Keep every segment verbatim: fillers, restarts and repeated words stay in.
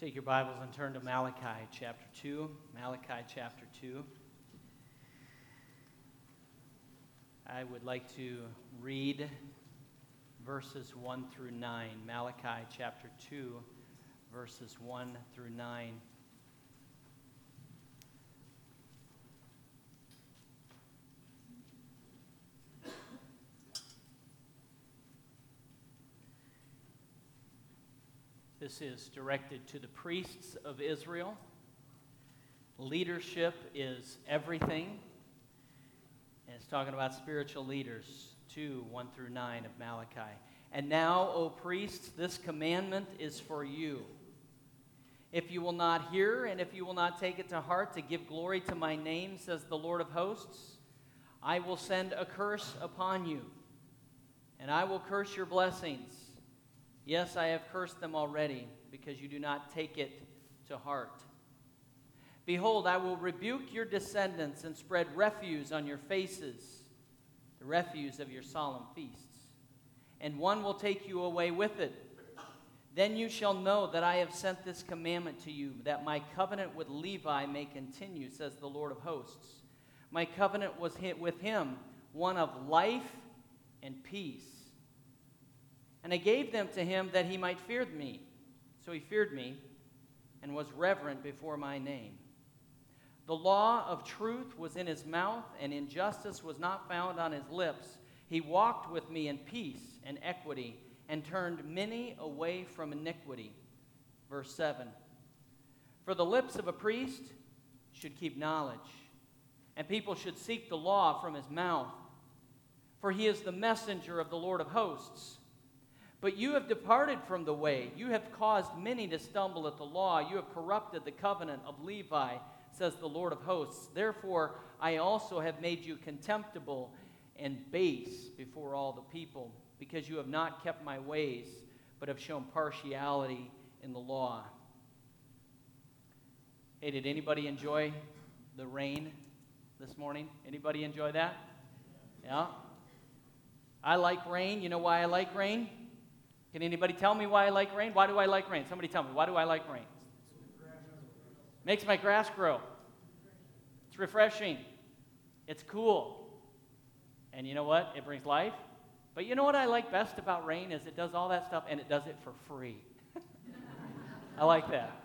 Take your Bibles and turn to Malachi chapter two. Malachi chapter two. I would like to read verses one through nine. Malachi chapter two, verses one through nine. This is directed to the priests of Israel. Leadership is everything. And it's talking about spiritual leaders, two, one through nine of Malachi. And now, O priests, this commandment is for you. If you will not hear, and if you will not take it to heart to give glory to my name, says the Lord of hosts, I will send a curse upon you, and I will curse your blessings. Yes, I have cursed them already, because you do not take it to heart. Behold, I will rebuke your descendants and spread refuse on your faces, the refuse of your solemn feasts, and one will take you away with it. Then you shall know that I have sent this commandment to you, that my covenant with Levi may continue, says the Lord of hosts. My covenant was with him, one of life and peace. And I gave them to him that he might fear me. So he feared me and was reverent before my name. The law of truth was in his mouth, and injustice was not found on his lips. He walked with me in peace and equity, and turned many away from iniquity. Verse seven. For the lips of a priest should keep knowledge, and people should seek the law from his mouth. For he is the messenger of the Lord of hosts. But you have departed from the way. You have caused many to stumble at the law. You have corrupted the covenant of Levi, says the Lord of hosts. Therefore, I also have made you contemptible and base before all the people, because you have not kept my ways, but have shown partiality in the law. Hey, did anybody enjoy the rain this morning? Anybody enjoy that? Yeah? I like rain. You know why I like rain? Can anybody tell me why I like rain? Why do I like rain? Somebody tell me, why do I like rain? Makes my grass grow. It's refreshing. It's cool. And you know what? It brings life. But you know what I like best about rain is it does all that stuff and it does it for free. I like that.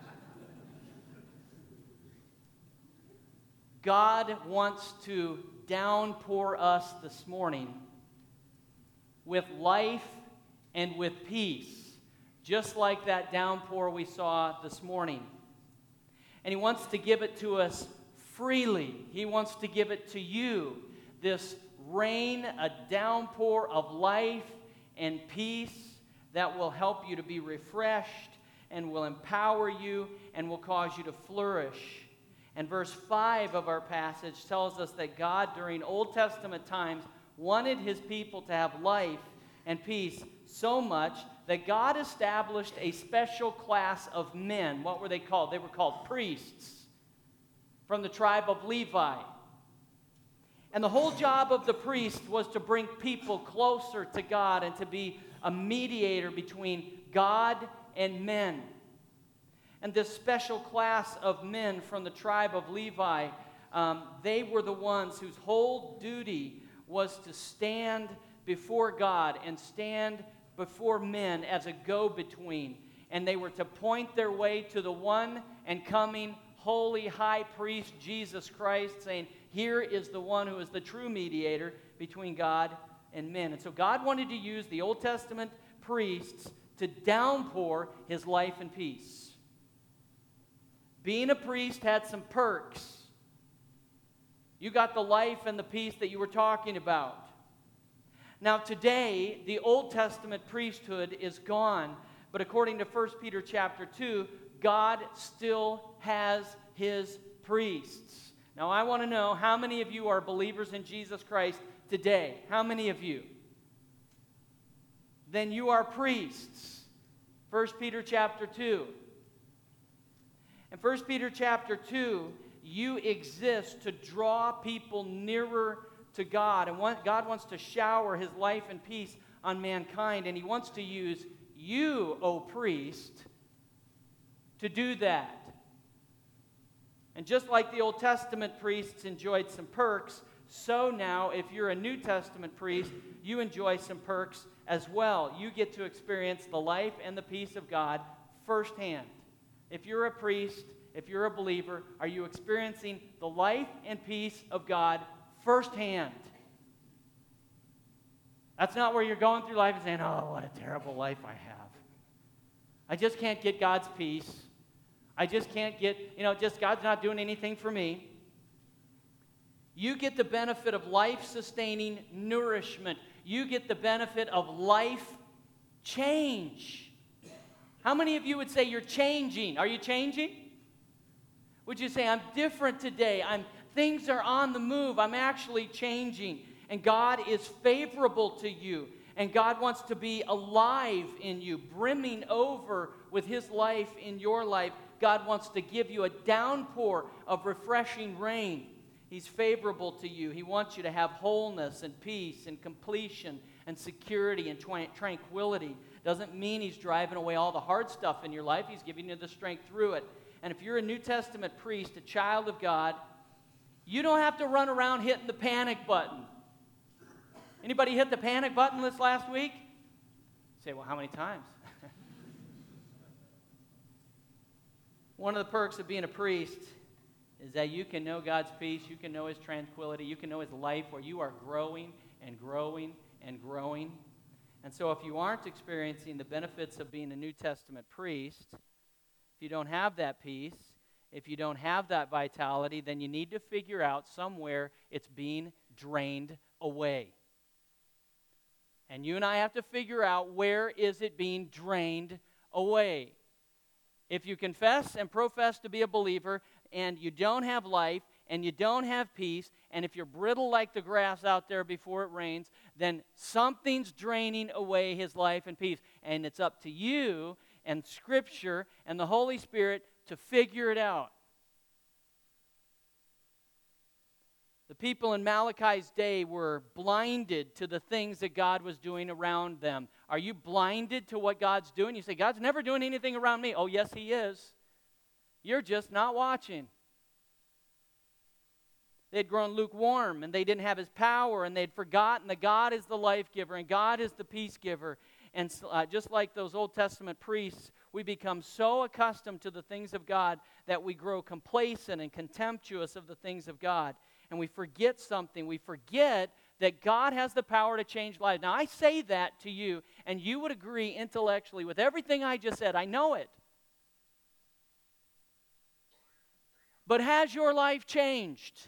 God wants to downpour us this morning with life and with peace, just like that downpour we saw this morning. And he wants to give it to us freely. He wants to give it to you, this rain, a downpour of life and peace that will help you to be refreshed and will empower you and will cause you to flourish. And verse five of our passage tells us that God, during Old Testament times, wanted his people to have life and peace so much that God established a special class of men. What were they called? They were called priests from the tribe of Levi. And the whole job of the priest was to bring people closer to God and to be a mediator between God and men. And this special class of men from the tribe of Levi, um, they were the ones whose whole duty was to stand before God and stand before men as a go-between. And they were to point their way to the one and coming holy high priest, Jesus Christ, saying, here is the one who is the true mediator between God and men. And so God wanted to use the Old Testament priests to downpour his life and peace. Being a priest had some perks. You got the life and the peace that you were talking about. Now today, the Old Testament priesthood is gone, but according to First Peter chapter two, God still has his priests. Now I want to know how many of you are believers in Jesus Christ today? How many of you? Then you are priests. First Peter chapter two. In First Peter chapter two, you exist to draw people nearer to God. And God wants to shower his life and peace on mankind. And he wants to use you, O priest, to do that. And just like the Old Testament priests enjoyed some perks, so now if you're a New Testament priest, you enjoy some perks as well. You get to experience the life and the peace of God firsthand. If you're a priest, if you're a believer, are you experiencing the life and peace of God firsthand? That's not where you're going through life and saying, oh, what a terrible life I have. I just can't get God's peace. I just can't get, you know, just God's not doing anything for me. You get the benefit of life-sustaining nourishment. You get the benefit of life change. How many of you would say you're changing? Are you changing? Would you say, I'm different today. I'm, things are on the move. I'm actually changing. And God is favorable to you. And God wants to be alive in you, brimming over with His life in your life. God wants to give you a downpour of refreshing rain. He's favorable to you. He wants you to have wholeness and peace and completion and security and tw- tranquility. Doesn't mean He's driving away all the hard stuff in your life. He's giving you the strength through it. And if you're a New Testament priest, a child of God, you don't have to run around hitting the panic button. Anybody hit the panic button this last week? You say, well, how many times? One of the perks of being a priest is that you can know God's peace, you can know His tranquility, you can know His life where you are growing and growing and growing. And so if you aren't experiencing the benefits of being a New Testament priest, if you don't have that peace, if you don't have that vitality, then you need to figure out somewhere it's being drained away. And you and I have to figure out where is it being drained away. If you confess and profess to be a believer and you don't have life and you don't have peace, and if you're brittle like the grass out there before it rains, then something's draining away His life and peace. And it's up to you and Scripture and the Holy Spirit to figure it out. The people in Malachi's day were blinded to the things that God was doing around them. Are you blinded to what God's doing? You say, God's never doing anything around me. Oh, yes, He is. You're just not watching. They'd grown lukewarm, and they didn't have His power, and they'd forgotten that God is the life giver, and God is the peace giver. And uh, just like those Old Testament priests, we become so accustomed to the things of God that we grow complacent and contemptuous of the things of God. And we forget something. We forget that God has the power to change lives. Now, I say that to you, and you would agree intellectually with everything I just said. I know it. But has your life changed?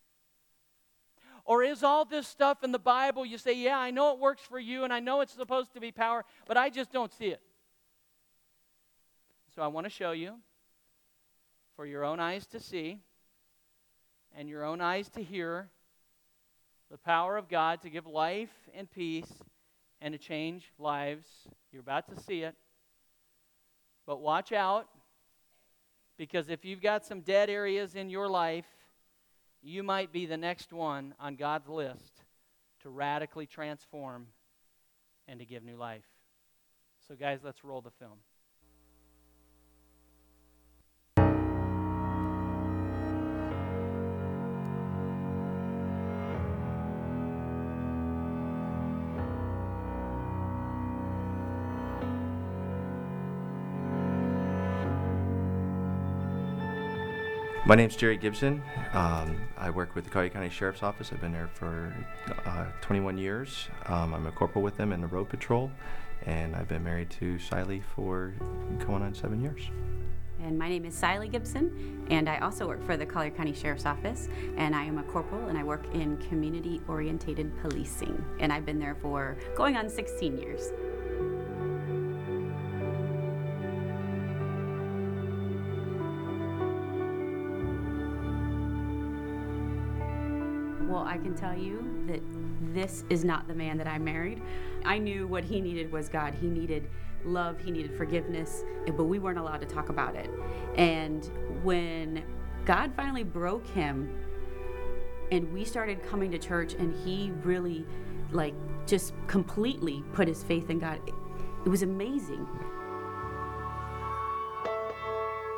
Or is all this stuff in the Bible, you say, yeah, I know it works for you, and I know it's supposed to be power, but I just don't see it. So I want to show you, for your own eyes to see, and your own eyes to hear, the power of God to give life and peace and to change lives. You're about to see it. But watch out, because if you've got some dead areas in your life, you might be the next one on God's list to radically transform and to give new life. So guys, let's roll the film. My name's Jerry Gibson. Um, I work with the Collier County Sheriff's Office. I've been there for uh, twenty-one years. Um, I'm a corporal with them in the road patrol, and I've been married to Siley for going on seven years. And my name is Siley Gibson, and I also work for the Collier County Sheriff's Office, and I am a corporal, and I work in community-oriented policing, and I've been there for going on sixteen years. Well, I can tell you that this is not the man that I married. I knew what he needed was God. He needed love, he needed forgiveness, but we weren't allowed to talk about it. And when God finally broke him and we started coming to church and he really, like, just completely put his faith in God, it was amazing.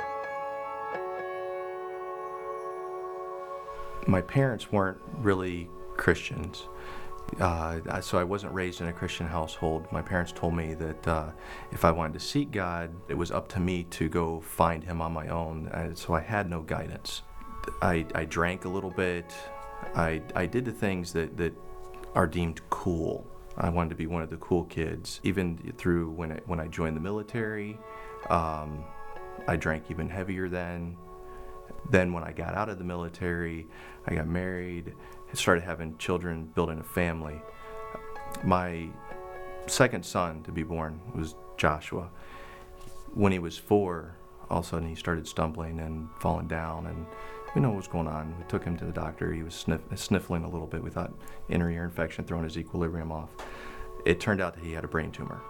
My parents weren't really Christians. Uh, so I wasn't raised in a Christian household. My parents told me that uh, if I wanted to seek God, it was up to me to go find him on my own. And so I had no guidance. I, I drank a little bit. I, I did the things that, that are deemed cool. I wanted to be one of the cool kids. Even through when I, when I joined the military, um, I drank even heavier then. Then when I got out of the military, I got married, started having children, building a family. My second son to be born was Joshua. When he was four, all of a sudden he started stumbling and falling down, and we know what was going on. We took him to the doctor. He was sniff- sniffling a little bit. We thought inner ear infection, throwing his equilibrium off. It turned out that he had a brain tumor.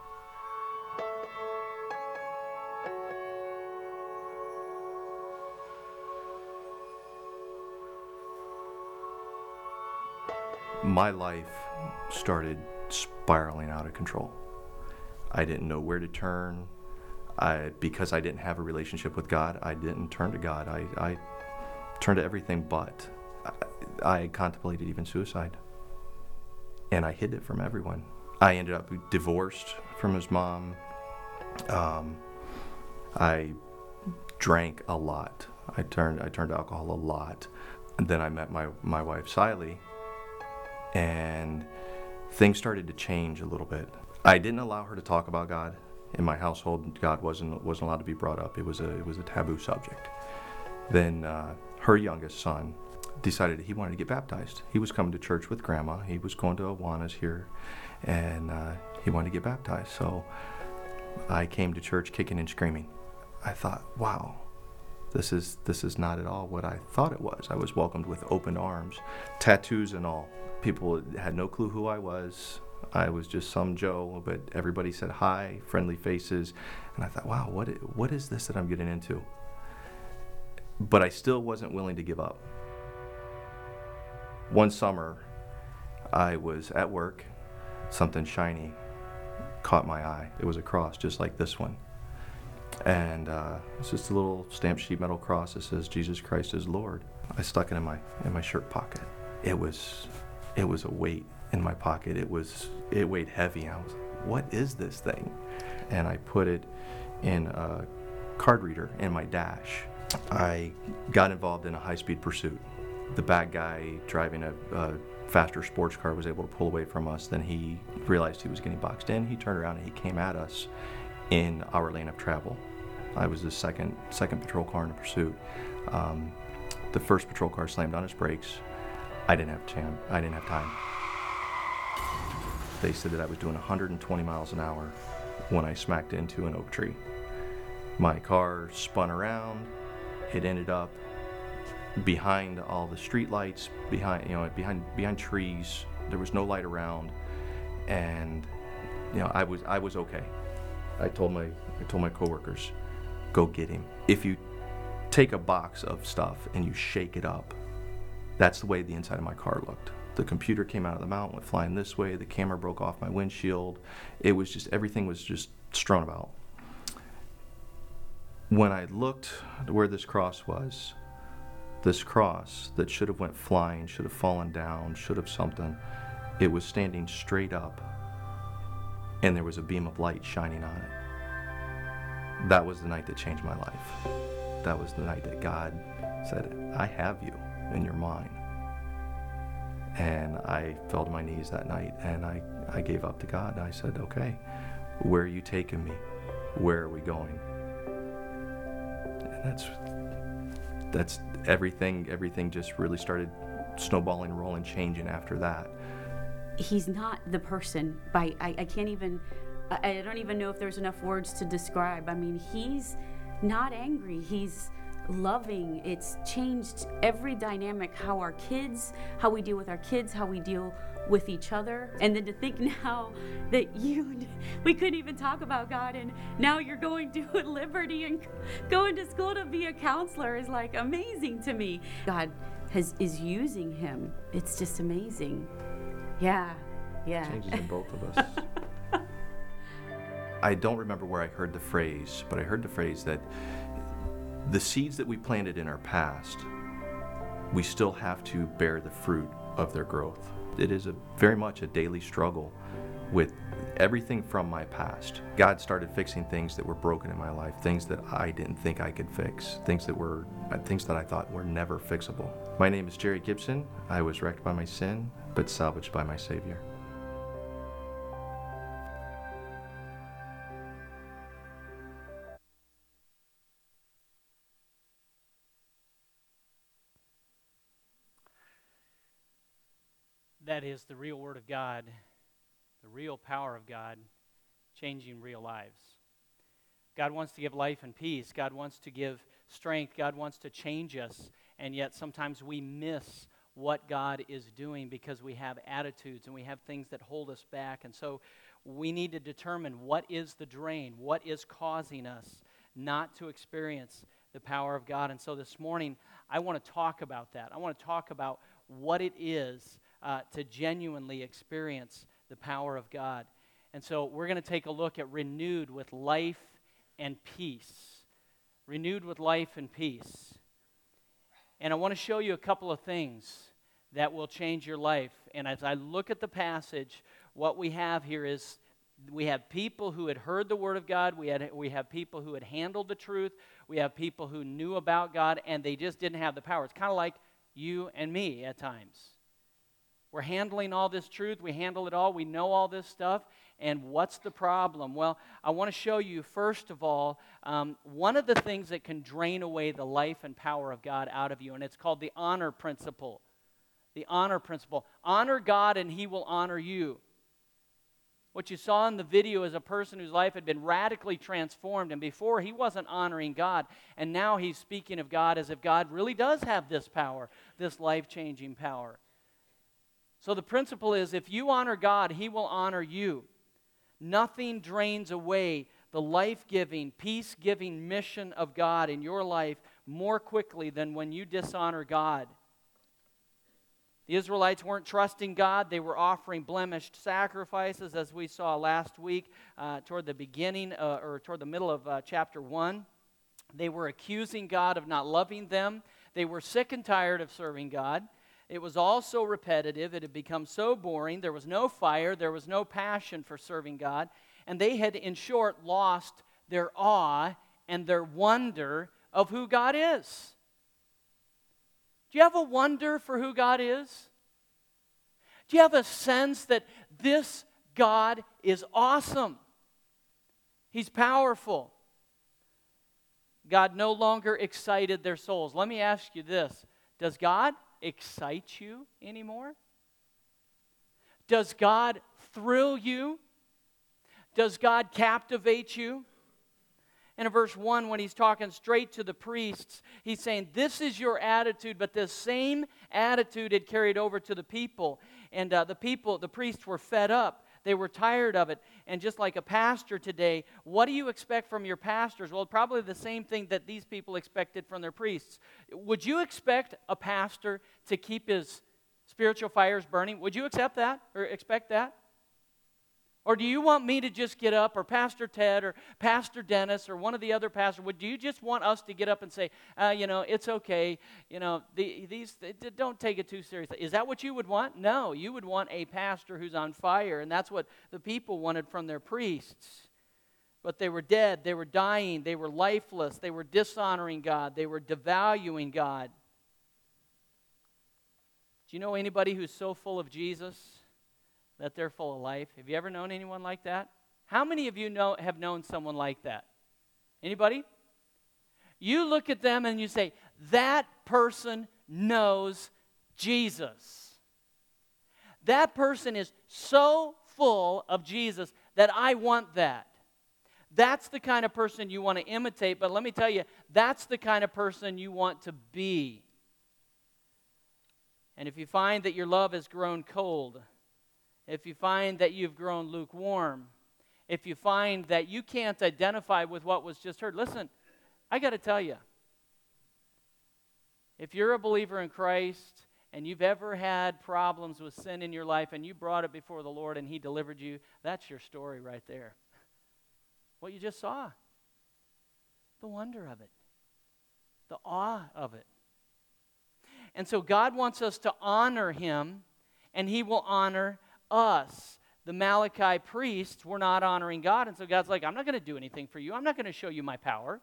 My life started spiraling out of control. I didn't know where to turn. I, because I didn't have a relationship with God, I didn't turn to God. I, I turned to everything but. I, I contemplated even suicide. And I hid it from everyone. I ended up divorced from his mom. Um, I drank a lot. I turned I turned to alcohol a lot. And then I met my, my wife, Siley, and things started to change a little bit. I didn't allow her to talk about God. In my household, God wasn't wasn't allowed to be brought up. It was a it was a taboo subject. Then uh, her youngest son decided that he wanted to get baptized. He was coming to church with Grandma. He was going to Awanas here, and uh, he wanted to get baptized. So I came to church kicking and screaming. I thought, wow, this is this is not at all what I thought it was. I was welcomed with open arms, tattoos and all. People had no clue who I was. I was just some Joe, but everybody said hi, friendly faces, and I thought, wow, what what is this that I'm getting into? But I still wasn't willing to give up. One summer, I was at work. Something shiny caught my eye. It was a cross just like this one. And uh, it's just a little stamped sheet metal cross that says, Jesus Christ is Lord. I stuck it in my in my shirt pocket. It was it was a weight in my pocket. It was it weighed heavy. I was like, what is this thing? And I put it in a card reader in my dash. I got involved in a high-speed pursuit. The bad guy driving a, a faster sports car was able to pull away from us. Then he realized he was getting boxed in. He turned around and he came at us in our lane of travel. I was the second second patrol car in the pursuit. Um, the first patrol car slammed on its brakes. I didn't have time. I didn't have time. They said that I was doing one hundred twenty miles an hour when I smacked into an oak tree. My car spun around. It ended up behind all the street lights, behind you know, behind behind trees. There was no light around, and you know, I was I was okay. I told my I told my coworkers, go get him. If you take a box of stuff and you shake it up, that's the way the inside of my car looked. The computer came out of the mount, went flying this way. The camera broke off my windshield. It was just, everything was just strewn about. When I looked where this cross was, this cross that should have went flying, should have fallen down, should have something, it was standing straight up, and there was a beam of light shining on it. That was the night that changed my life. That was the night that God said, I have you, and you're mine. And I fell to my knees that night, and I, I gave up to God. I said, okay, where are you taking me? Where are we going? And that's that's everything. Everything just really started snowballing, rolling, changing after that. He's not the person by I, I can't even I, I don't even know if there's enough words to describe. I mean, he's not angry. He's loving. It's changed every dynamic, how our kids, how we deal with our kids, how we deal with each other. And then to think now that you, we couldn't even talk about God, and now you're going to Liberty and going to school to be a counselor is like amazing to me. God has is using him. It's just amazing. Yeah, yeah. Changes in both of us. I don't remember where I heard the phrase, but I heard the phrase that the seeds that we planted in our past we still have to bear the fruit of their growth. It is a very much a daily struggle with everything from my past. God started fixing things that were broken in my life, things that I didn't think I could fix, things that were things that I thought were never fixable. My name is Jerry Gibson. I was wrecked by my sin, but salvaged by my Savior. That is the real Word of God, the real power of God, changing real lives. God wants to give life and peace. God wants to give strength. God wants to change us. And yet sometimes we miss what God is doing because we have attitudes and we have things that hold us back. And so we need to determine what is the drain, what is causing us not to experience the power of God. And so this morning, I want to talk about that. I want to talk about what it is uh, to genuinely experience the power of God. And so we're going to take a look at renewed with life and peace. Renewed with life and peace. And I want to show you a couple of things that will change your life. And as I look at the passage, what we have here is we have people who had heard the Word of God. We had we have people who had handled the truth. We have people who knew about God, and they just didn't have the power. It's kind of like you and me at times. We're handling all this truth. We handle it all. We know all this stuff. And what's the problem? Well, I want to show you, first of all, um, one of the things that can drain away the life and power of God out of you, and it's called the honor principle. The honor principle. Honor God and He will honor you. What you saw in the video is a person whose life had been radically transformed, and before he wasn't honoring God, and now he's speaking of God as if God really does have this power, this life-changing power. So the principle is, if you honor God, He will honor you. Nothing drains away the life-giving, peace-giving mission of God in your life more quickly than when you dishonor God. The Israelites weren't trusting God. They were offering blemished sacrifices, as we saw last week uh, toward the beginning, uh, or toward the middle of uh, chapter one. They were accusing God of not loving them. They were sick and tired of serving God. It was all so repetitive. It had become so boring. There was no fire. There was no passion for serving God. And they had, in short, lost their awe and their wonder of who God is. Do you have a wonder for who God is? Do you have a sense that this God is awesome? He's powerful. God no longer excited their souls. Let me ask you this. Does God excite you anymore? Does God thrill you? Does God captivate you? And in verse one, when he's talking straight to the priests, he's saying, this is your attitude, but this same attitude had carried over to the people. And uh, the people, the priests were fed up. They were tired of it. And just like a pastor today, what do you expect from your pastors? Well, probably the same thing that these people expected from their priests. Would you expect a pastor to keep his spiritual fires burning? Would you accept that or expect that? Or do you want me to just get up, or Pastor Ted or Pastor Dennis or one of the other pastors, would you just want us to get up and say, uh, you know, it's okay, you know, the, these don't take it too seriously? Is that what you would want? No, you would want a pastor who's on fire, and that's what the people wanted from their priests. But they were dead, they were dying, they were lifeless, they were dishonoring God, they were devaluing God. Do you know anybody who's so full of Jesus that they're full of life? Have you ever known anyone like that? How many of you know have known someone like that? Anybody? You look at them and you say, that person knows Jesus. That person is so full of Jesus that I want that. That's the kind of person you want to imitate, but let me tell you, that's the kind of person you want to be. And if you find that your love has grown cold, if you find that you've grown lukewarm, if you find that you can't identify with what was just heard, listen, I got to tell you, if you're a believer in Christ and you've ever had problems with sin in your life and you brought it before the Lord and He delivered you, that's your story right there. What you just saw, the wonder of it, the awe of it. And so God wants us to honor him, and he will honor us. The Malachi priests were not honoring God, and so God's like, I'm not going to do anything for you. I'm not going to show you my power.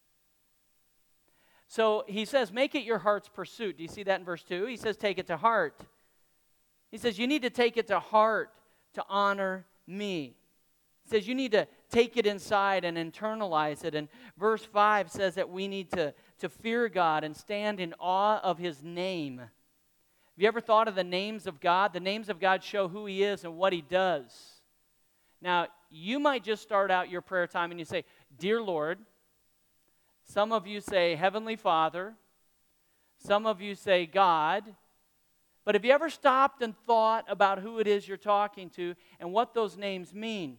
So he says, make it your heart's pursuit. Do you see that in verse two? He says, take it to heart. He says, you need to take it to heart to honor me. He says, you need to take it inside and internalize it. And verse five says that we need to, to fear God and stand in awe of his name. Have you ever thought of the names of God? The names of God show who he is and what he does. Now, you might just start out your prayer time and you say, Dear Lord. Some of you say Heavenly Father. Some of you say God. But have you ever stopped and thought about who it is you're talking to and what those names mean?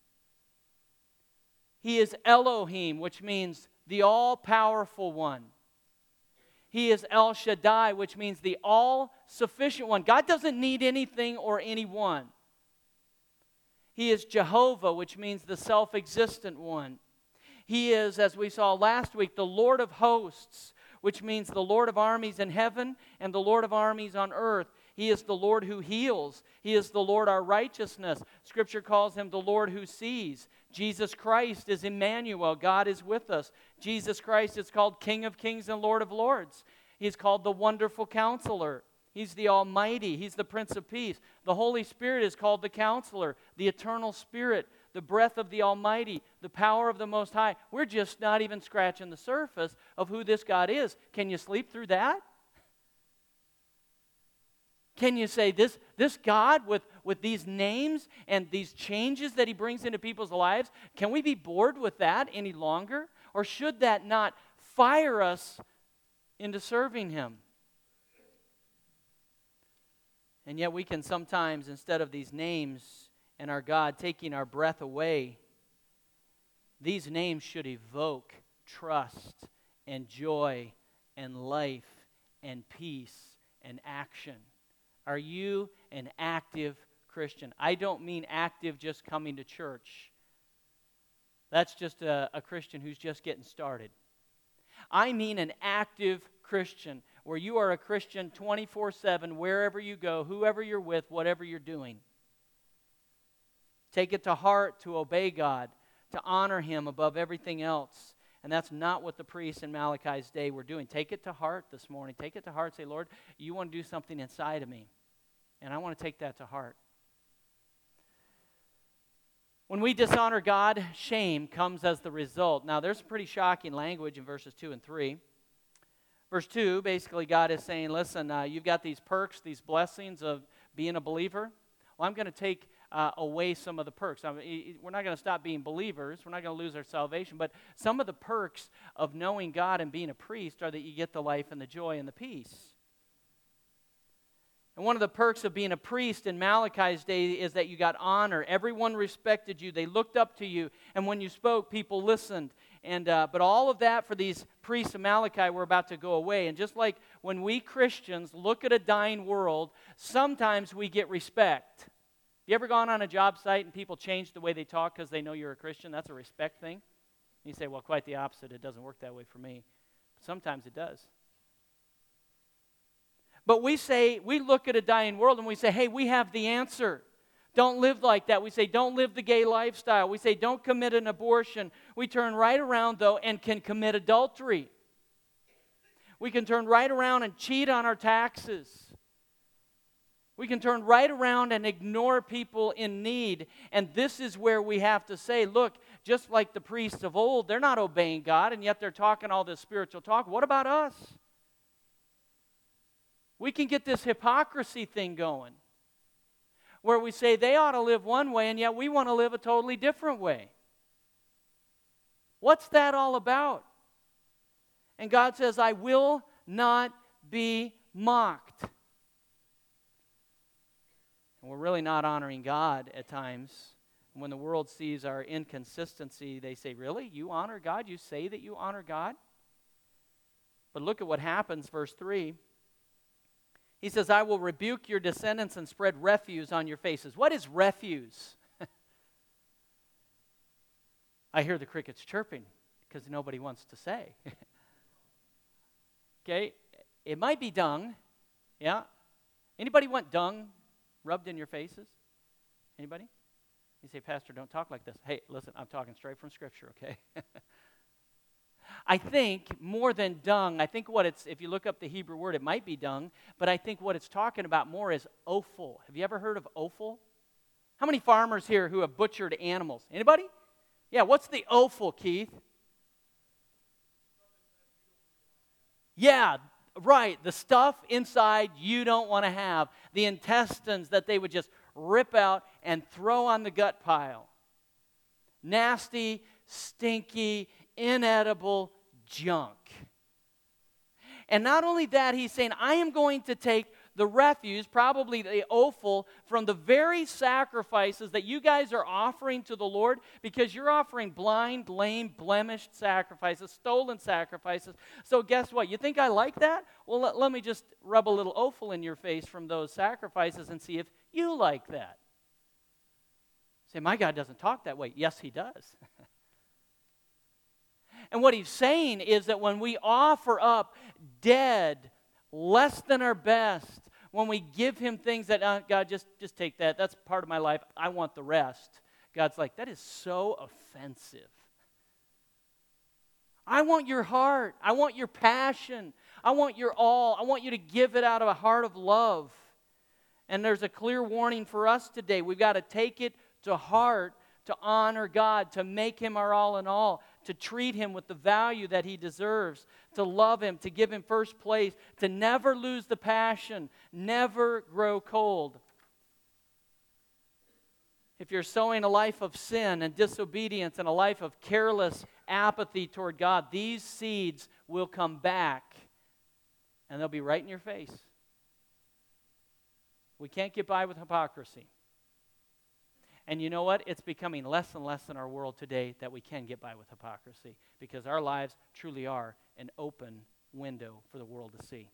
He is Elohim, which means the all-powerful one. He is El Shaddai, which means the all-sufficient one. God doesn't need anything or anyone. He is Jehovah, which means the self-existent one. He is, as we saw last week, the Lord of hosts, which means the Lord of armies in heaven and the Lord of armies on earth. He is the Lord who heals. He is the Lord our righteousness. Scripture calls him the Lord who sees. Jesus Christ is Emmanuel. God is with us. Jesus Christ is called King of kings and Lord of lords. He's called the Wonderful Counselor. He's the Almighty. He's the Prince of Peace. The Holy Spirit is called the Counselor, the Eternal Spirit, the breath of the Almighty, the power of the Most High. We're just not even scratching the surface of who this God is. Can you sleep through that? Can you say this, this God with, with these names and these changes that he brings into people's lives, can we be bored with that any longer? Or should that not fire us into serving him? And yet we can sometimes, instead of these names and our God taking our breath away, these names should evoke trust and joy and life and peace and action. Are you an active Christian? I don't mean active just coming to church. That's just a, a Christian who's just getting started. I mean an active Christian where you are a Christian twenty-four seven, wherever you go, whoever you're with, whatever you're doing. Take it to heart to obey God, to honor him above everything else. And that's not what the priests in Malachi's day were doing. Take it to heart this morning. Take it to heart. Say, Lord, you want to do something inside of me. And I want to take that to heart. When we dishonor God, shame comes as the result. Now, there's some pretty shocking language in verses two and three. Verse two, basically God is saying, listen, uh, you've got these perks, these blessings of being a believer. Well, I'm going to take uh, away some of the perks. I mean, we're not going to stop being believers. We're not going to lose our salvation. But some of the perks of knowing God and being a priest are that you get the life and the joy and the peace. And one of the perks of being a priest in Malachi's day is that you got honor. Everyone respected you. They looked up to you. And when you spoke, people listened. And uh, but all of that for these priests of Malachi were about to go away. And just like when we Christians look at a dying world, sometimes we get respect. You ever gone on a job site and people change the way they talk because they know you're a Christian? That's a respect thing. And you say, well, quite the opposite. It doesn't work that way for me. But sometimes it does. But we say, we look at a dying world and we say, hey, we have the answer. Don't live like that. We say, don't live the gay lifestyle. We say, don't commit an abortion. We turn right around, though, and can commit adultery. We can turn right around and cheat on our taxes. We can turn right around and ignore people in need. And this is where we have to say, look, just like the priests of old, they're not obeying God, and yet they're talking all this spiritual talk. What about us? We can get this hypocrisy thing going where we say they ought to live one way and yet we want to live a totally different way. What's that all about? And God says, I will not be mocked. And we're really not honoring God at times. When the world sees our inconsistency, they say, really? You honor God? You say that you honor God? But look at what happens, verse three. He says, I will rebuke your descendants and spread refuse on your faces. What is refuse? I hear the crickets chirping because nobody wants to say. Okay? It might be dung. Yeah? Anybody want dung rubbed in your faces? Anybody? You say, Pastor, don't talk like this. Hey, listen, I'm talking straight from Scripture, okay? I think more than dung, I think what it's, if you look up the Hebrew word, it might be dung, but I think what it's talking about more is offal. Have you ever heard of offal? How many farmers here who have butchered animals? Anybody? Yeah, what's the offal, Keith? Yeah, right. The stuff inside you don't want to have. The intestines that they would just rip out and throw on the gut pile. Nasty, stinky, inedible junk. And not only that, he's saying, I am going to take the refuse, probably the offal, from the very sacrifices that you guys are offering to the Lord, because you're offering blind, lame, blemished sacrifices, stolen sacrifices. So guess what? You think I like that? Well, let, let me just rub a little offal in your face from those sacrifices and see if you like that. Say, my God doesn't talk that way. Yes, he does. And what he's saying is that when we offer up dead, less than our best, when we give him things that, uh, God, just, just take that. That's part of my life. I want the rest. God's like, that is so offensive. I want your heart. I want your passion. I want your all. I want you to give it out of a heart of love. And there's a clear warning for us today. We've got to take it to heart to honor God, to make him our all in all, to treat him with the value that he deserves, to love him, to give him first place, to never lose the passion, never grow cold. If you're sowing a life of sin and disobedience and a life of careless apathy toward God, these seeds will come back and they'll be right in your face. We can't get by with hypocrisy. And you know what? It's becoming less and less in our world today that we can get by with hypocrisy, because our lives truly are an open window for the world to see.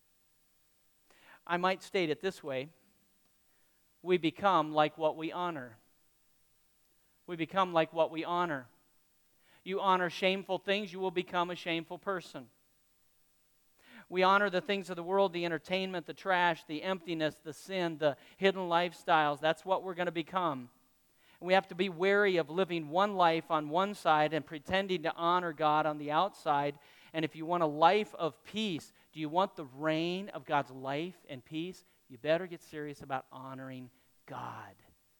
I might state it this way. We become like what we honor. We become like what we honor. You honor shameful things, you will become a shameful person. We honor the things of the world, the entertainment, the trash, the emptiness, the sin, the hidden lifestyles. That's what we're going to become. We have to be wary of living one life on one side and pretending to honor God on the outside. And if you want a life of peace, do you want the reign of God's life and peace? You better get serious about honoring God.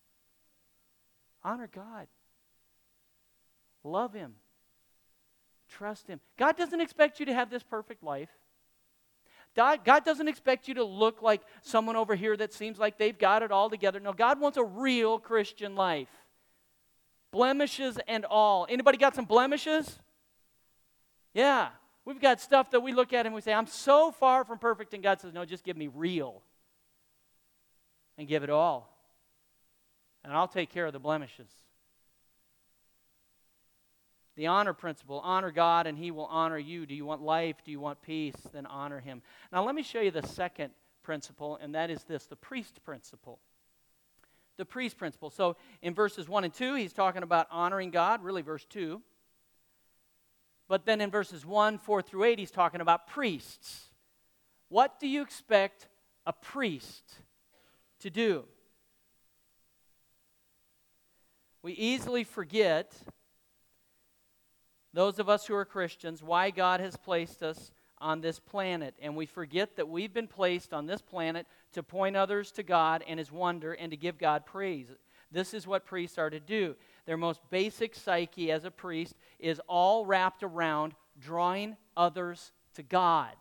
Honor God. Love him. Trust him. God doesn't expect you to have this perfect life. God, God doesn't expect you to look like someone over here that seems like they've got it all together. No, God wants a real Christian life. Blemishes and all. Anybody got some blemishes? Yeah. We've got stuff that we look at and we say, I'm so far from perfect. And God says, no, just give me real. And give it all. And I'll take care of the blemishes. The honor principle, honor God and he will honor you. Do you want life? Do you want peace? Then honor him. Now let me show you the second principle, and that is this, the priest principle. The priest principle. So in verses one and two, he's talking about honoring God, really verse two. But then in verses one, four through eight, he's talking about priests. What do you expect a priest to do? We easily forget, those of us who are Christians, why God has placed us on this planet. And we forget that we've been placed on this planet to point others to God and his wonder and to give God praise. This is what priests are to do. Their most basic psyche as a priest is all wrapped around drawing others to God.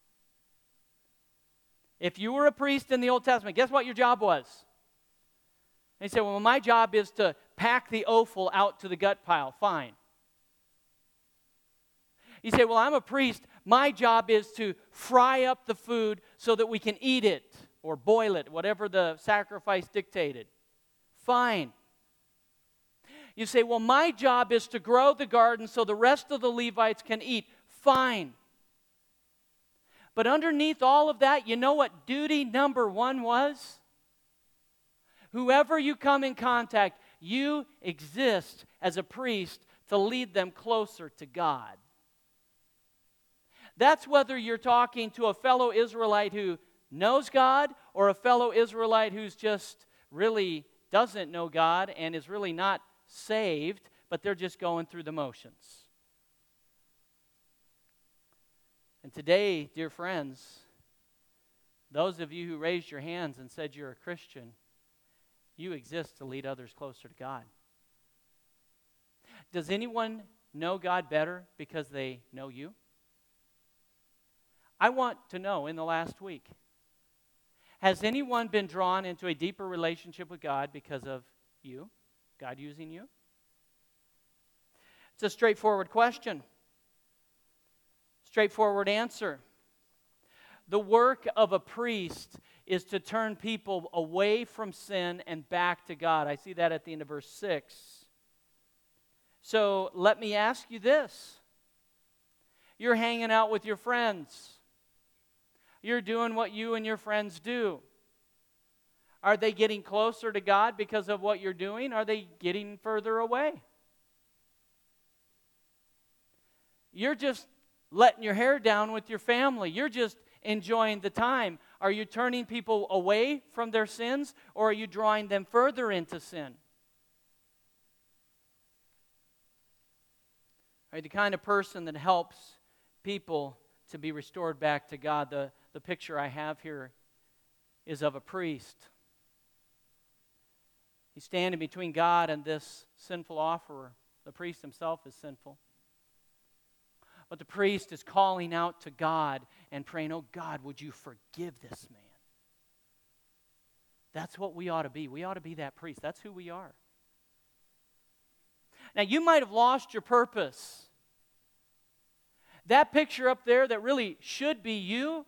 If you were a priest in the Old Testament, guess what your job was? And you say, well, my job is to pack the offal out to the gut pile. Fine. You say, well, I'm a priest. My job is to fry up the food so that we can eat it or boil it, whatever the sacrifice dictated. Fine. You say, well, my job is to grow the garden so the rest of the Levites can eat. Fine. But underneath all of that, you know what duty number one was? Whoever you come in contact, you exist as a priest to lead them closer to God. That's whether you're talking to a fellow Israelite who knows God or a fellow Israelite who's just really doesn't know God and is really not saved, but they're just going through the motions. And today, dear friends, those of you who raised your hands and said you're a Christian, you exist to lead others closer to God. Does anyone know God better because they know you? I want to know in the last week, has anyone been drawn into a deeper relationship with God because of you, God using you? It's a straightforward question. Straightforward answer. The work of a priest is to turn people away from sin and back to God. I see that at the end of verse six. So let me ask you this. You're hanging out with your friends. You're doing what you and your friends do. Are they getting closer to God because of what you're doing? Are they getting further away? You're just letting your hair down with your family. You're just enjoying the time. Are you turning people away from their sins, or are you drawing them further into sin? Are you the kind of person that helps people to be restored back to God? The, the picture I have here is of a priest. He's standing between God and this sinful offerer. The priest himself is sinful. But the priest is calling out to God and praying, oh God, would you forgive this man? That's what we ought to be. We ought to be that priest. That's who we are. Now, you might have lost your purpose. That picture up there that really should be you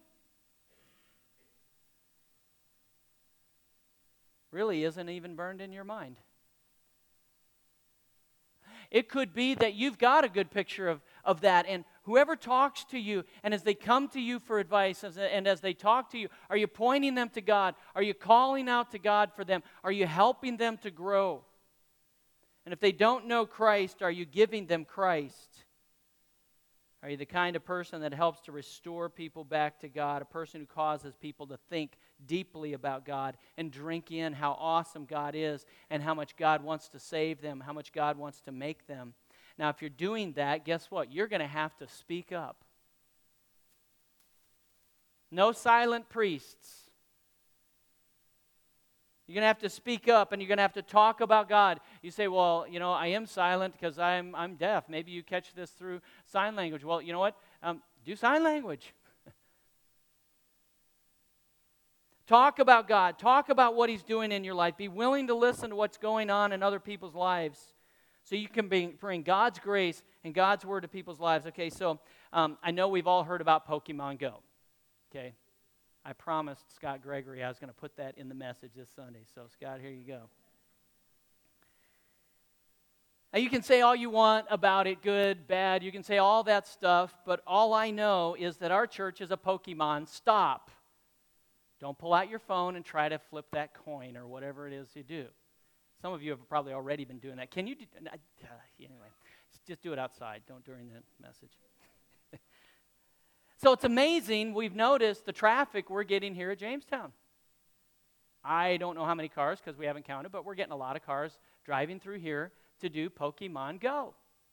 really isn't even burned in your mind. It could be that you've got a good picture of, of that, and whoever talks to you, and as they come to you for advice, as, and as they talk to you, are you pointing them to God? Are you calling out to God for them? Are you helping them to grow? And if they don't know Christ, are you giving them Christ? Are you the kind of person that helps to restore people back to God, a person who causes people to think deeply about God and drink in how awesome God is and how much God wants to save them, how much God wants to make them? Now, if you're doing that, guess what? You're going to have to speak up. No silent priests. You're going to have to speak up, and you're going to have to talk about God. You say, well, you know, I am silent because I'm I'm deaf. Maybe you catch this through sign language. Well, you know what? Um, do sign language. Talk about God. Talk about what He's doing in your life. Be willing to listen to what's going on in other people's lives so you can bring, bring God's grace and God's word to people's lives. Okay, so um, I know we've all heard about Pokemon Go. Okay. I promised Scott Gregory I was going to put that in the message this Sunday. So, Scott, here you go. Now, you can say all you want about it, good, bad. You can say all that stuff, but all I know is that our church is a Pokemon stop. Don't pull out your phone and try to flip that coin or whatever it is you do. Some of you have probably already been doing that. Can you do, anyway, just do it outside. Don't during the message. So it's amazing, we've noticed the traffic we're getting here at Jamestown. I don't know how many cars because we haven't counted, but we're getting a lot of cars driving through here to do Pokemon Go.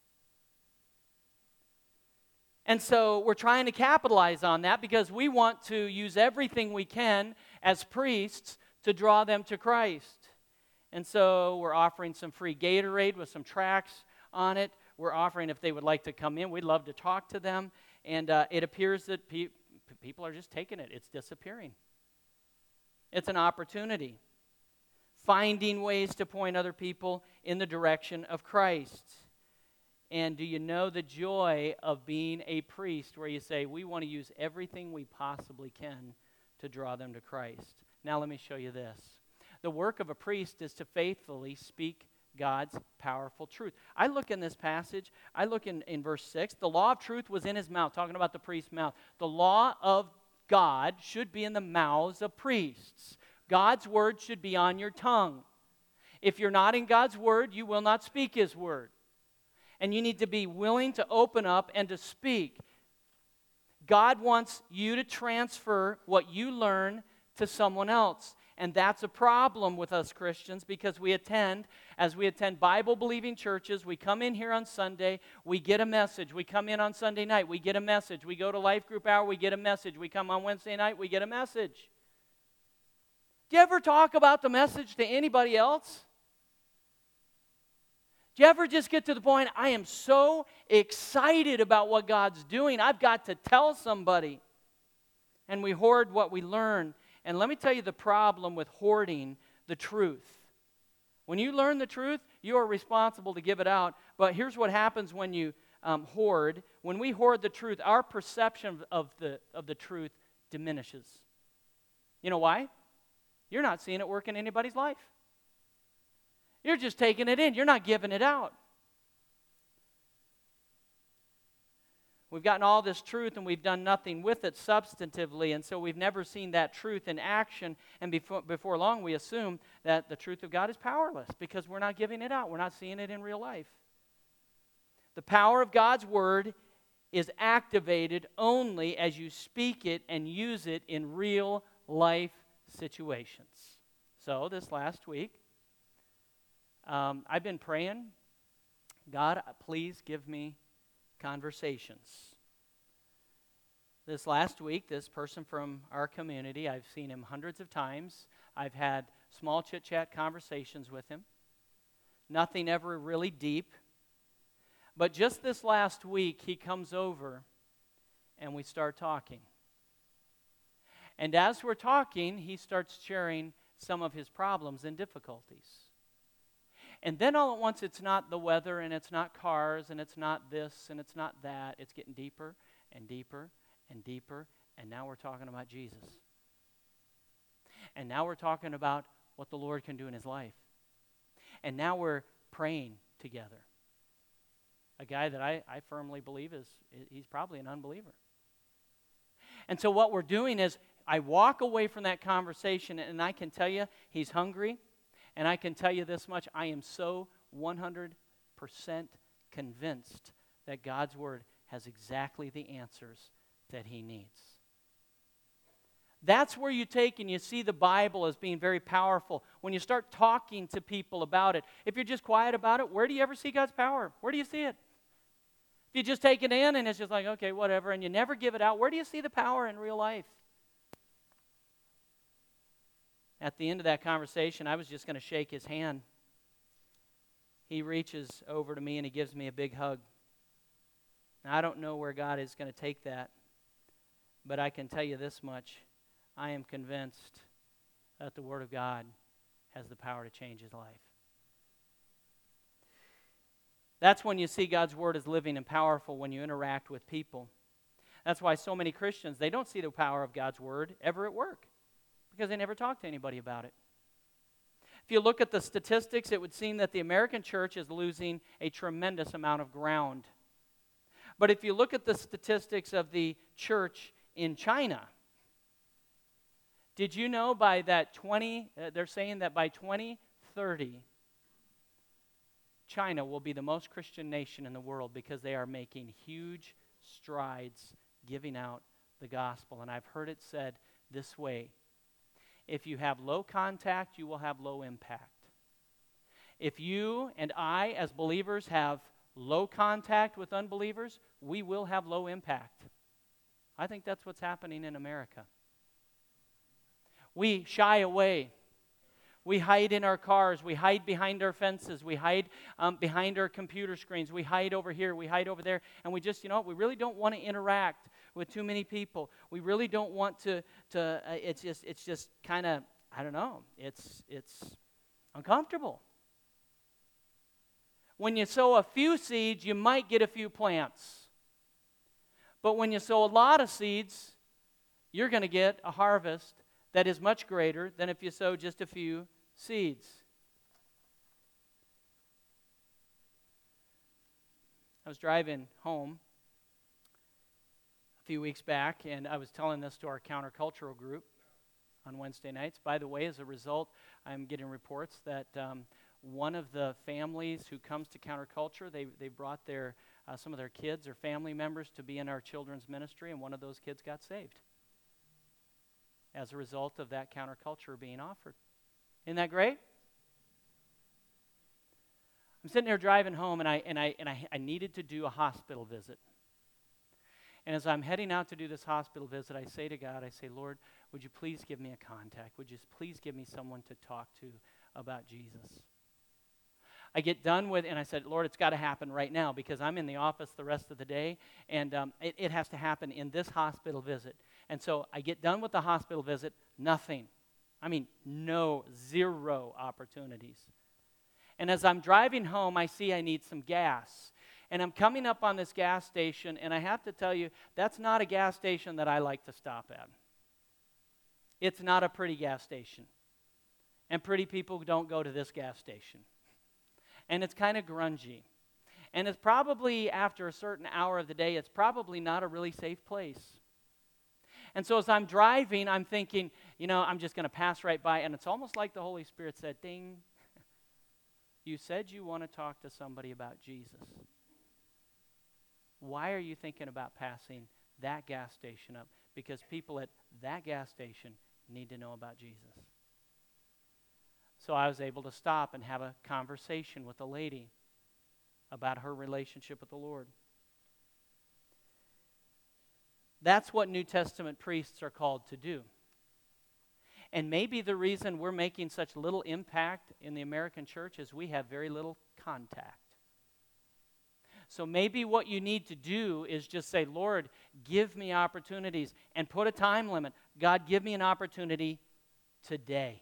And so we're trying to capitalize on that because we want to use everything we can as priests to draw them to Christ. And so we're offering some free Gatorade with some tracks on it. We're offering if they would like to come in, we'd love to talk to them. And uh, it appears that pe- people are just taking it. It's disappearing. It's an opportunity. Finding ways to point other people in the direction of Christ. And do you know the joy of being a priest where you say, we want to use everything we possibly can to draw them to Christ? Now let me show you this. The work of a priest is to faithfully speak God's powerful truth. I look in this passage, I look in, in verse six, the law of truth was in his mouth, talking about the priest's mouth. The law of God should be in the mouths of priests. God's word should be on your tongue. If you're not in God's word, you will not speak his word. And you need to be willing to open up and to speak. God wants you to transfer what you learn to someone else. And that's a problem with us Christians because we attend, as we attend Bible-believing churches, we come in here on Sunday, we get a message. We come in on Sunday night, we get a message. We go to Life Group Hour, we get a message. We come on Wednesday night, we get a message. Do you ever talk about the message to anybody else? Do you ever just get to the point, I am so excited about what God's doing, I've got to tell somebody. And we hoard what we learn. And let me tell you the problem with hoarding the truth. When you learn the truth, you are responsible to give it out. But here's what happens when you um, hoard. When we hoard the truth, our perception of the, of the truth diminishes. You know why? You're not seeing it work in anybody's life. You're just taking it in. You're not giving it out. We've gotten all this truth and we've done nothing with it substantively, and so we've never seen that truth in action, and before, before long we assume that the truth of God is powerless because we're not giving it out. We're not seeing it in real life. The power of God's Word is activated only as you speak it and use it in real life situations. So this last week, um, I've been praying, God, please give me conversations. This last week, this person from our community, I've seen him hundreds of times. I've had small chit-chat conversations with him. Nothing ever really deep. But just this last week, he comes over and we start talking. And as we're talking, he starts sharing some of his problems and difficulties. And then all at once, it's not the weather, and it's not cars, and it's not this, and it's not that. It's getting deeper and deeper and deeper, and now we're talking about Jesus. And now we're talking about what the Lord can do in his life. And now we're praying together. A guy that I, I firmly believe is, he's probably an unbeliever. And so what we're doing is, I walk away from that conversation, and I can tell you, he's hungry. And I can tell you this much, I am so one hundred percent convinced that God's Word has exactly the answers that he needs. That's where you take and you see the Bible as being very powerful. When you start talking to people about it, if you're just quiet about it, where do you ever see God's power? Where do you see it? If you just take it in and it's just like, okay, whatever, and you never give it out, where do you see the power in real life? At the end of that conversation, I was just going to shake his hand. He reaches over to me and he gives me a big hug. Now, I don't know where God is going to take that, but I can tell you this much. I am convinced that the Word of God has the power to change his life. That's when you see God's Word as living and powerful when you interact with people. That's why so many Christians, they don't see the power of God's Word ever at work, because they never talk to anybody about it. If you look at the statistics, it would seem that the American church is losing a tremendous amount of ground. But if you look at the statistics of the church in China, did you know by that twenty, uh, they're saying that by twenty thirty, China will be the most Christian nation in the world because they are making huge strides giving out the gospel. And I've heard it said this way: if you have low contact, you will have low impact. If you and I, as believers, have low contact with unbelievers, we will have low impact. I think that's what's happening in America. We shy away. We hide in our cars. We hide behind our fences. We hide um, behind our computer screens. We hide over here. We hide over there. And we just, you know, we really don't want to interact with too many people. We really don't want to, to uh, it's just, it's just kind of, I don't know, it's, it's uncomfortable. When you sow a few seeds, you might get a few plants. But when you sow a lot of seeds, you're going to get a harvest that is much greater than if you sow just a few seeds. I was driving home a few weeks back, and I was telling this to our countercultural group on Wednesday nights. By the way, as a result, I'm getting reports that um, one of the families who comes to counterculture, they they brought their uh, some of their kids or family members to be in our children's ministry, and one of those kids got saved as a result of that counterculture being offered. Isn't that great? I'm sitting there driving home, and I and I and I, I needed to do a hospital visit. And as I'm heading out to do this hospital visit, I say to God, I say, Lord, would you please give me a contact? Would you please give me someone to talk to about Jesus? I get done with, and I said, Lord, it's got to happen right now because I'm in the office the rest of the day, and um, it, it has to happen in this hospital visit. And so I get done with the hospital visit, nothing. I mean, no, zero opportunities. And as I'm driving home, I see I need some gas. And I'm coming up on this gas station, and I have to tell you, that's not a gas station that I like to stop at. It's not a pretty gas station. And pretty people don't go to this gas station. And it's kind of grungy. And it's probably, after a certain hour of the day, it's probably not a really safe place. And so as I'm driving, I'm thinking, you know, I'm just going to pass right by, and it's almost like the Holy Spirit said, ding, you said you want to talk to somebody about Jesus. Why are you thinking about passing that gas station up? Because people at that gas station need to know about Jesus. So I was able to stop and have a conversation with a lady about her relationship with the Lord. That's what New Testament priests are called to do. And maybe the reason we're making such little impact in the American church is we have very little contact. So maybe what you need to do is just say, Lord, give me opportunities, and put a time limit. God, give me an opportunity today.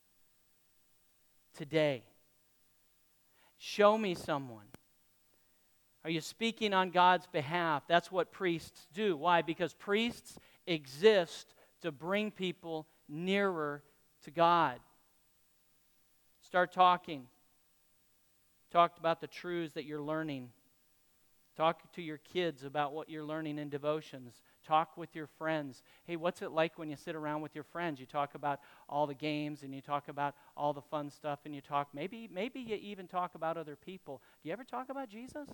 Today. Show me someone. Are you speaking on God's behalf? That's what priests do. Why? Because priests exist to bring people nearer to God. Start talking. Talk about the truths that you're learning. Talk to your kids about what you're learning in devotions. Talk with your friends. Hey, what's it like when you sit around with your friends? You talk about all the games, and you talk about all the fun stuff, and you talk, maybe, maybe you even talk about other people. Do you ever talk about Jesus?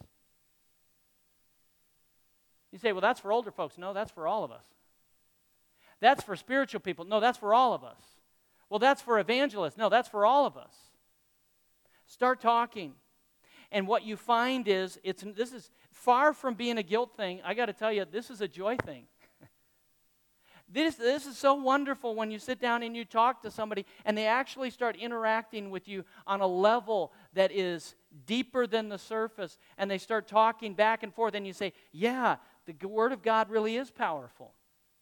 You say, well, that's for older folks. No, that's for all of us. That's for spiritual people. No, that's for all of us. Well, that's for evangelists. No, that's for all of us. Start talking. And what you find is, it's this is far from being a guilt thing. I got to tell you, this is a joy thing. this, this is so wonderful when you sit down and you talk to somebody and they actually start interacting with you on a level that is deeper than the surface, and they start talking back and forth, and you say, yeah, the Word of God really is powerful.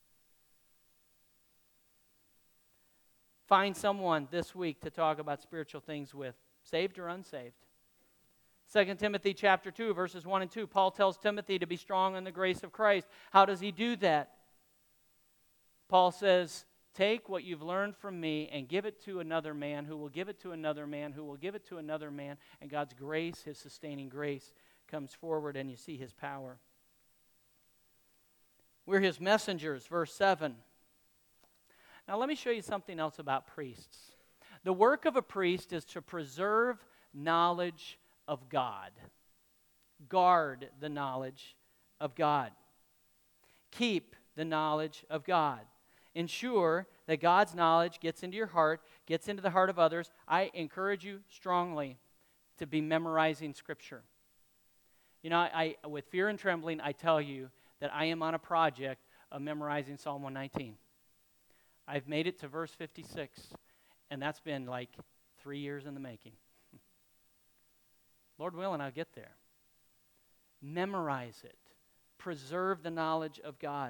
Find someone this week to talk about spiritual things with, saved or unsaved. Second Timothy chapter two, verses one and two, Paul tells Timothy to be strong in the grace of Christ. How does he do that? Paul says, take what you've learned from me and give it to another man who will give it to another man who will give it to another man, and God's grace, His sustaining grace, comes forward and you see His power. We're His messengers, verse seven. Now let me show you something else about priests. The work of a priest is to preserve knowledge of God. Guard the knowledge of God. Keep the knowledge of God. Ensure that God's knowledge gets into your heart, gets into the heart of others. I encourage you strongly to be memorizing Scripture. You know, I, I with fear and trembling, I tell you that I am on a project of memorizing Psalm one nineteen. I've made it to verse fifty-six, and that's been like three years in the making. Lord willing, I'll get there. Memorize it. Preserve the knowledge of God.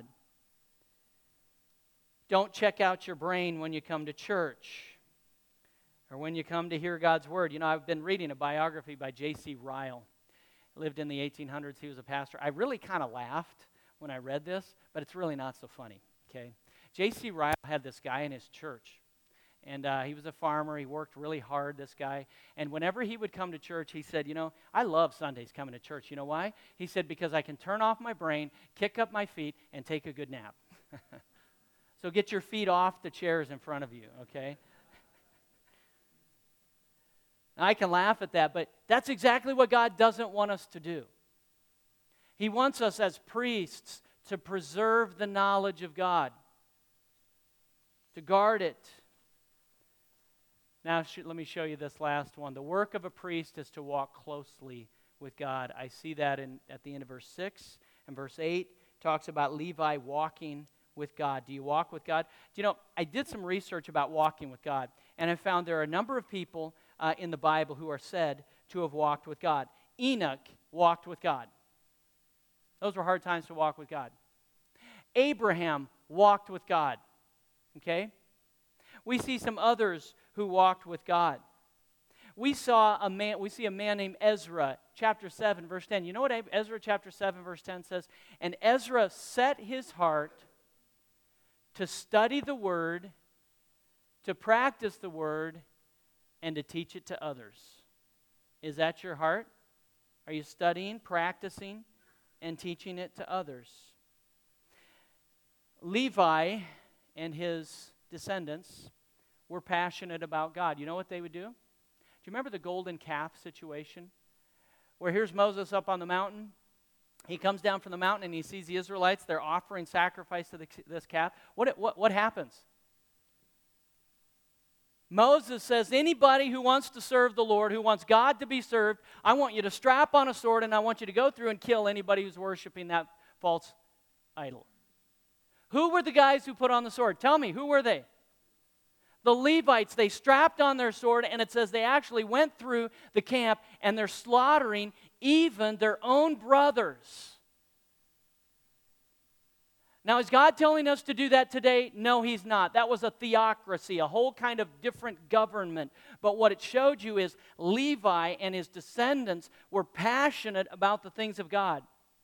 Don't check out your brain when you come to church or when you come to hear God's Word. You know, I've been reading a biography by J C Ryle. He lived in the eighteen hundreds. He was a pastor. I really kind of laughed when I read this, but it's really not so funny, okay? J C Ryle had this guy in his church, and uh, he was a farmer. He worked really hard, this guy, and whenever he would come to church, he said, you know, I love Sundays coming to church. You know why? He said, because I can turn off my brain, kick up my feet, and take a good nap. So get your feet off the chairs in front of you, okay? I can laugh at that, but that's exactly what God doesn't want us to do. He wants us as priests to preserve the knowledge of God, to guard it. Now, sh- let me show you this last one. The work of a priest is to walk closely with God. I see that in at the end of verse six, and verse eight talks about Levi walking with God. Do you walk with God? Do you know, I did some research about walking with God, and I found there are a number of people uh, in the Bible who are said to have walked with God. Enoch walked with God. Those were hard times to walk with God. Abraham walked with God. Okay? We see some others who walked with God. We saw a man, we see a man named Ezra, chapter seven, verse ten. You know what Ezra chapter seven, verse ten says? And Ezra set his heart to study the word, to practice the word, and to teach it to others. Is that your heart? Are you studying, practicing, and teaching it to others? Levi and his descendants were passionate about God. You know what they would do? Do you remember the golden calf situation? Where here's Moses up on the mountain. He comes down from the mountain and he sees the Israelites. They're offering sacrifice to the, this calf. What, what, what happens? Moses says, anybody who wants to serve the Lord, who wants God to be served, I want you to strap on a sword and I want you to go through and kill anybody who's worshiping that false idol. Who were the guys who put on the sword? Tell me, who were they? The Levites. They strapped on their sword, and it says they actually went through the camp and they're slaughtering even their own brothers. Now, is God telling us to do that today? No, He's not. That was a theocracy, a whole kind of different government. But what it showed you is Levi and his descendants were passionate about the things of God.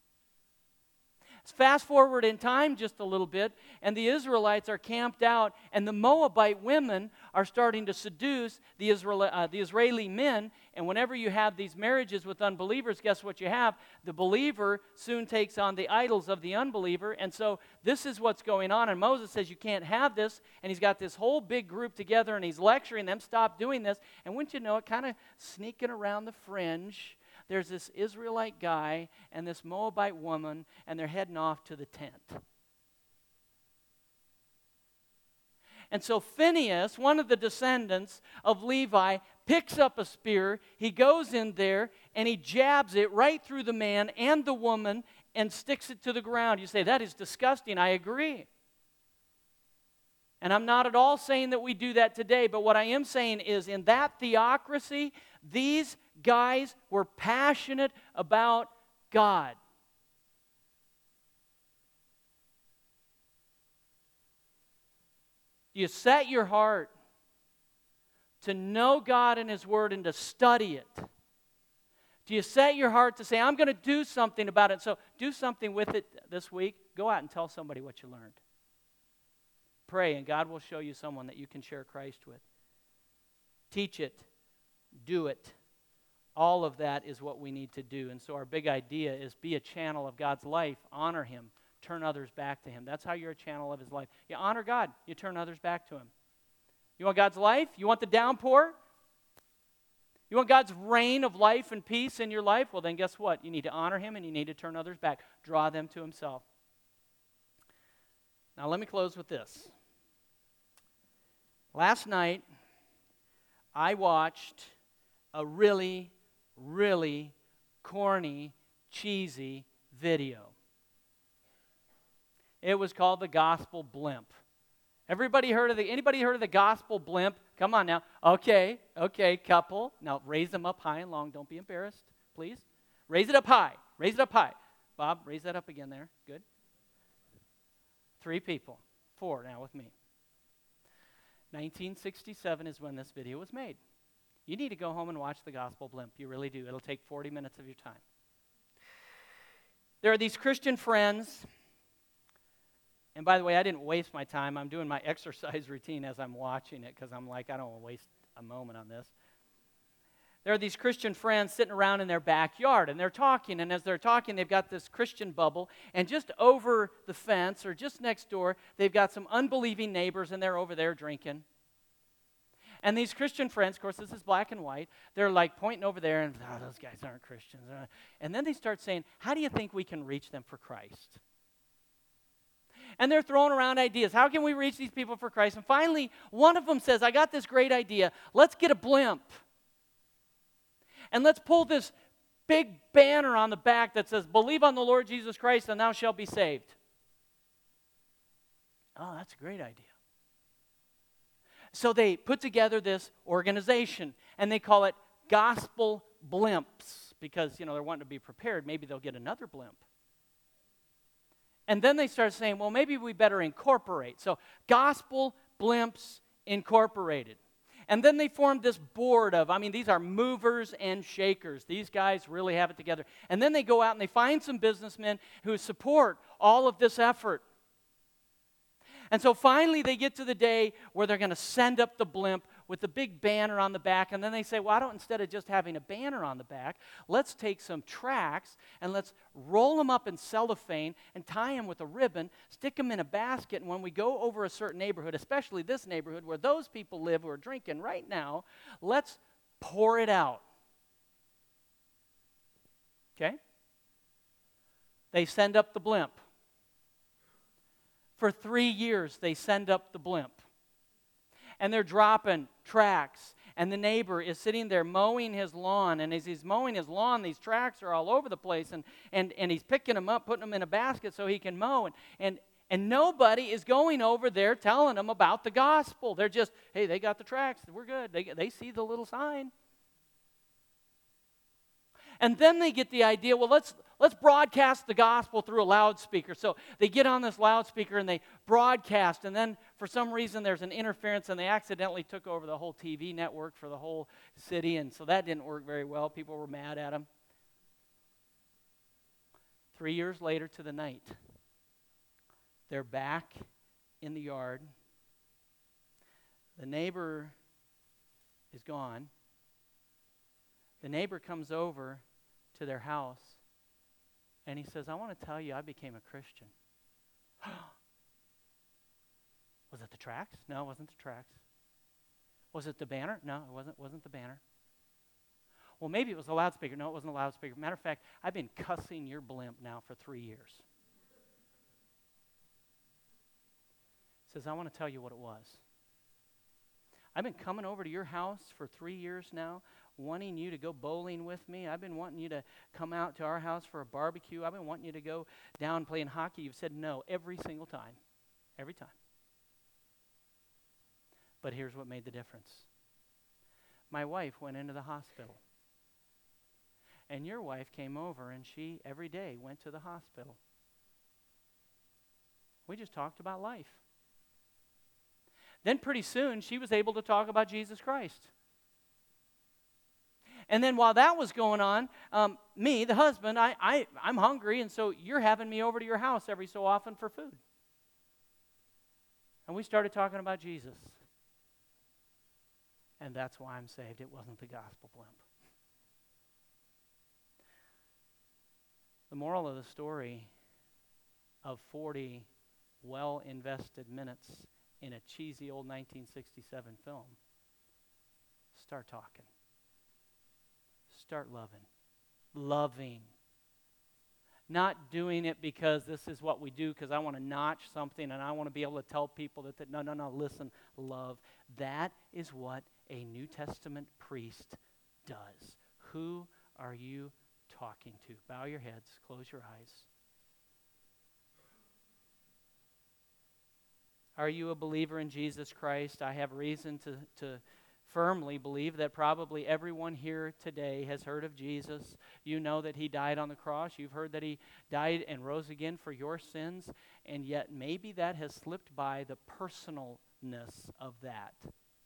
Fast forward in time just a little bit, and the Israelites are camped out, and the Moabite women are starting to seduce the, Israel, uh, the Israeli men. And whenever you have these marriages with unbelievers, guess what you have? The believer soon takes on the idols of the unbeliever. And so this is what's going on. And Moses says, you can't have this. And he's got this whole big group together, and he's lecturing them, stop doing this. And wouldn't you know it, kind of sneaking around the fringe, there's this Israelite guy and this Moabite woman, and they're heading off to the tent. And so Phinehas, one of the descendants of Levi, picks up a spear, he goes in there, and he jabs it right through the man and the woman and sticks it to the ground. You say, that is disgusting. I agree. And I'm not at all saying that we do that today, but what I am saying is in that theocracy, these guys were passionate about God. You set your heart to know God and His Word and to study it. Do you set your heart to say, I'm going to do something about it? So do something with it this week. Go out and tell somebody what you learned. Pray, and God will show you someone that you can share Christ with. Teach it. Do it. All of that is what we need to do. And so our big idea is be a channel of God's life. Honor Him. Turn others back to Him. That's how you're a channel of His life. You honor God. You turn others back to Him. You want God's life? You want the downpour? You want God's reign of life and peace in your life? Well, then guess what? You need to honor Him and you need to turn others back. Draw them to Himself. Now let me close with this. Last night, I watched a really, really corny, cheesy video. It was called The Gospel Blimp. Everybody heard of the, anybody heard of the Gospel Blimp? Come on now. Okay, okay, couple. Now raise them up high and long. Don't be embarrassed, please. Raise it up high. Raise it up high. Bob, raise that up again there. Good. Three people. Four now with me. nineteen sixty-seven is when this video was made. You need to go home and watch The Gospel Blimp. You really do. It'll take forty minutes of your time. There are these Christian friends. And by the way, I didn't waste my time. I'm doing my exercise routine as I'm watching it because I'm like, I don't want to waste a moment on this. There are these Christian friends sitting around in their backyard, and they're talking, and as they're talking, they've got this Christian bubble, and just over the fence, or just next door, they've got some unbelieving neighbors, and they're over there drinking. And these Christian friends, of course, this is black and white, they're like pointing over there and, oh, those guys aren't Christians. And then they start saying, how do you think we can reach them for Christ? And they're throwing around ideas. How can we reach these people for Christ? And finally, one of them says, I got this great idea. Let's get a blimp. And let's pull this big banner on the back that says, believe on the Lord Jesus Christ and thou shalt be saved. Oh, that's a great idea. So they put together this organization, and they call it Gospel Blimps because, you know, they're wanting to be prepared. Maybe they'll get another blimp. And then they start saying, well, maybe we better incorporate. So Gospel Blimps Incorporated. And then they formed this board of, I mean, these are movers and shakers. These guys really have it together. And then they go out and they find some businessmen who support all of this effort. And so finally they get to the day where they're going to send up the blimp with the big banner on the back. And then they say, well, I don't, instead of just having a banner on the back, let's take some tracts and let's roll them up in cellophane and tie them with a ribbon, stick them in a basket, and when we go over a certain neighborhood, especially this neighborhood where those people live who are drinking right now, let's pour it out. Okay? They send up the blimp. For three years, they send up the blimp. And they're dropping tracts. And the neighbor is sitting there mowing his lawn. And as he's mowing his lawn, these tracts are all over the place. And, and, and he's picking them up, putting them in a basket so he can mow. And, and, and nobody is going over there telling them about the gospel. They're just, hey, they got the tracts. We're good. They, they see the little sign. And then they get the idea, well, let's let's broadcast the gospel through a loudspeaker. So they get on this loudspeaker and they broadcast. And then for some reason there's an interference and they accidentally took over the whole T V network for the whole city. And so that didn't work very well. People were mad at them. Three years later to the night, they're back in the yard. The neighbor is gone. The neighbor comes over to their house, and he says, I want to tell you I became a Christian. Was it the tracts? No, it wasn't the tracts. Was it the banner? No, it wasn't, wasn't the banner. Well, maybe it was a loudspeaker. No, it wasn't a loudspeaker. Matter of fact, I've been cussing your blimp now for three years. He says, I want to tell you what it was. I've been coming over to your house for three years now, wanting you to go bowling with me. I've been wanting you to come out to our house for a barbecue. I've been wanting you to go down playing hockey. You've said no every single time. Every time. But here's what made the difference. My wife went into the hospital. And your wife came over and she, every day, went to the hospital. We just talked about life. Then pretty soon, she was able to talk about Jesus Christ. And then while that was going on, um, me, the husband, I, I, I'm hungry, and so you're having me over to your house every so often for food. And we started talking about Jesus. And that's why I'm saved. It wasn't the gospel blimp. The moral of the story of forty well-invested minutes in a cheesy old nineteen sixty-seven film, start talking. Start loving. Loving. Not doing it because this is what we do, because I want to notch something and I want to be able to tell people that, that no, no, no, listen, love. That is what a New Testament priest does. Who are you talking to? Bow your heads, close your eyes. Are you a believer in Jesus Christ? I have reason to, to firmly believe that probably everyone here today has heard of Jesus. You know that he died on the cross. You've heard that he died and rose again for your sins. And yet maybe that has slipped by the personalness of that.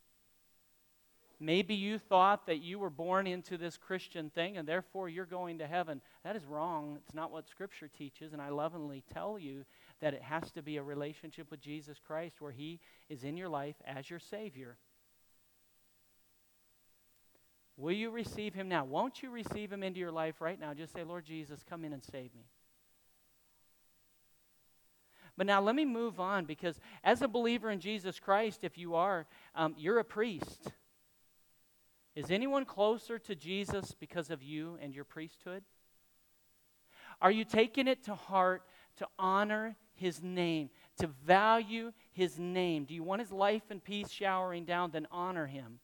Maybe you thought that you were born into this Christian thing and therefore you're going to heaven. That is wrong. It's not what Scripture teaches, and I lovingly tell you that it has to be a relationship with Jesus Christ where he is in your life as your Savior. Will you receive him now? Won't you receive him into your life right now? Just say, Lord Jesus, come in and save me. But now let me move on, because as a believer in Jesus Christ, if you are, um, you're a priest. Is anyone closer to Jesus because of you and your priesthood? Are you taking it to heart to honor his name, to value his name? Do you want his life and peace showering down? Then honor him.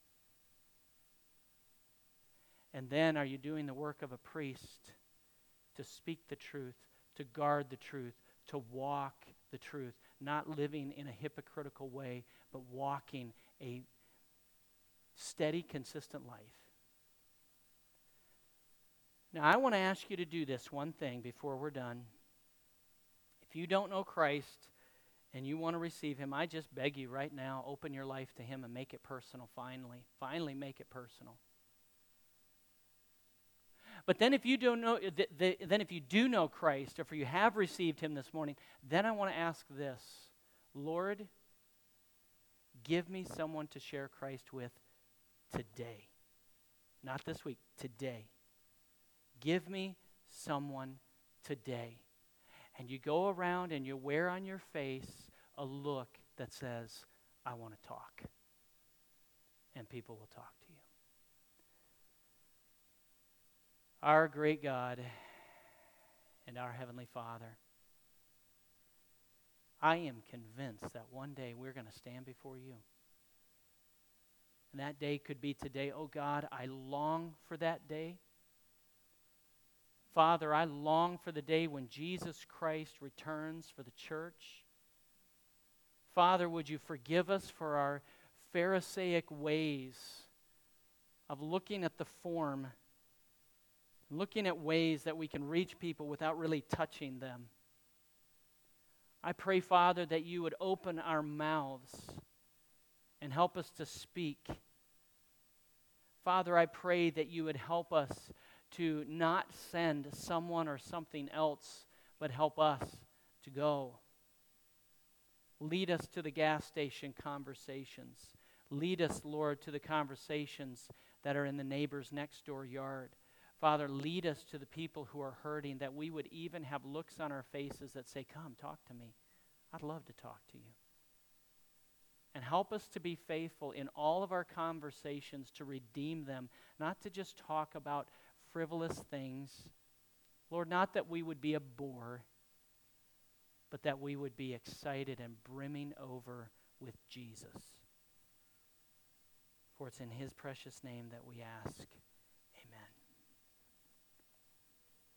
And then are you doing the work of a priest to speak the truth, to guard the truth, to walk the truth, not living in a hypocritical way, but walking a steady, consistent life? Now, I want to ask you to do this one thing before we're done. If you don't know Christ and you want to receive him, I just beg you right now, open your life to him and make it personal finally. Finally make it personal. But then if you don't know, th- th- then if you do know Christ, or if you have received him this morning, then I want to ask this: Lord, give me someone to share Christ with today. Not this week, today. Give me someone today. And you go around and you wear on your face a look that says, I want to talk. And people will talk to you. Our great God and our Heavenly Father, I am convinced that one day we're going to stand before you. And that day could be today. Oh God, I long for that day. Father, I long for the day when Jesus Christ returns for the church. Father, would you forgive us for our Pharisaic ways of looking at the form, looking at ways that we can reach people without really touching them. I pray, Father, that you would open our mouths and help us to speak. Father, I pray that you would help us to not send someone or something else, but help us to go. Lead us to the gas station conversations. Lead us, Lord, to the conversations that are in the neighbor's next door yard. Father, lead us to the people who are hurting, that we would even have looks on our faces that say, come, talk to me. I'd love to talk to you. And help us to be faithful in all of our conversations to redeem them, not to just talk about frivolous things. Lord, not that we would be a bore, but that we would be excited and brimming over with Jesus. For it's in his precious name that we ask.